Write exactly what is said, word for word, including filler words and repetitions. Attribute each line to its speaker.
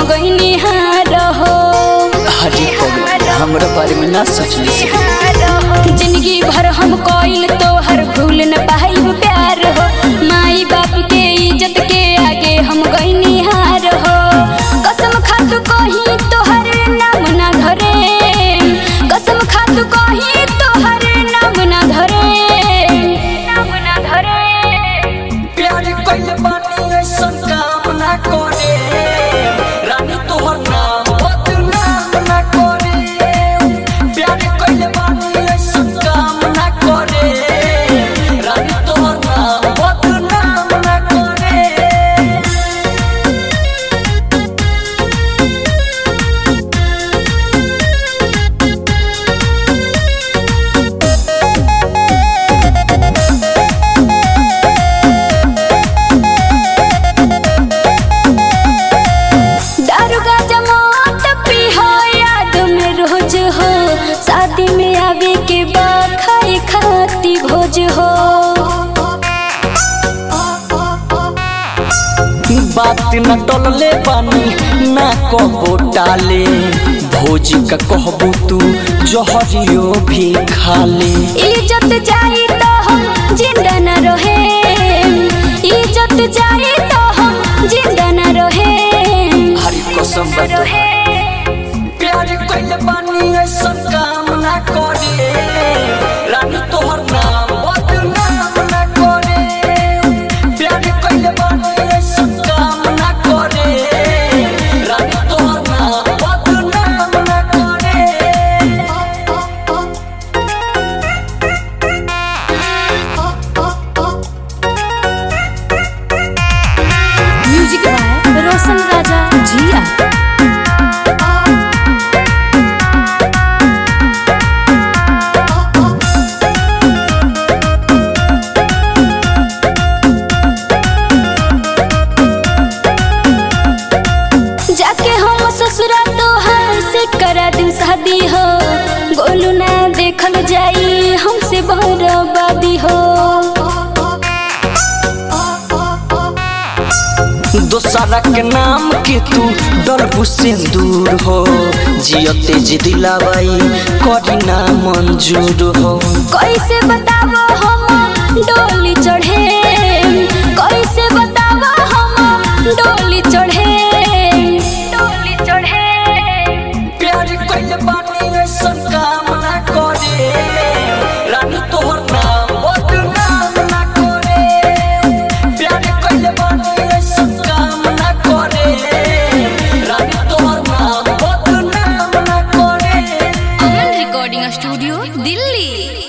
Speaker 1: गईनी हार हो।
Speaker 2: हरी पगली हमरा बारे में ना सोचली से
Speaker 1: जिंदगी भर हम कोइल तो हर भूल न पाइब प्यार हो। माई बाप के इज्जत के आगे हम गईनी हार हो। कसम खातू कहीं तोहर नाम ना धरे, कसम खातू कहीं तोहर नाम ना धरे, नाम ना धरे।
Speaker 2: प्यार कइले बानी ऐसन काम ना करे, रानी तोहर नाम बदनाम ना करे। प्यार कइले बानी ऐसन काम ना करे, रानी तोहर नाम बदनाम ना करे।
Speaker 1: दारू गांजा मौत पी हो याद में रोज हो। शादी में आवे के बाद खाए खाती भोज हो।
Speaker 2: बात न टलले बानी ना कहबो टाले, भोजी का कहबो तू जहरियो भी खाले।
Speaker 1: इज्जत जाई तो हम जिंदा न रहे, इज्जत जाई तो हम जिंदा न रहे।
Speaker 2: हरी कसम बता प्यार कइले बानी ऐसन काम ना करे, रानी तोहर नाम बदनाम ना करे। प्यार कइले बानी ऐसन काम ना करे, रानी तोहर नाम बदनाम ना करे।
Speaker 1: म्यूजिक बाय रोशन राजा जिया। जाके हम ससुरा तोहार से करा दिन शादी हो। गोलू ना देखल जाई हमसे बर्बादी हो।
Speaker 2: दोसरा के नाम के तू डलबू से दूर हो, जियते जी दिलावाई करी ना मंजूर हो।
Speaker 1: कैसे बता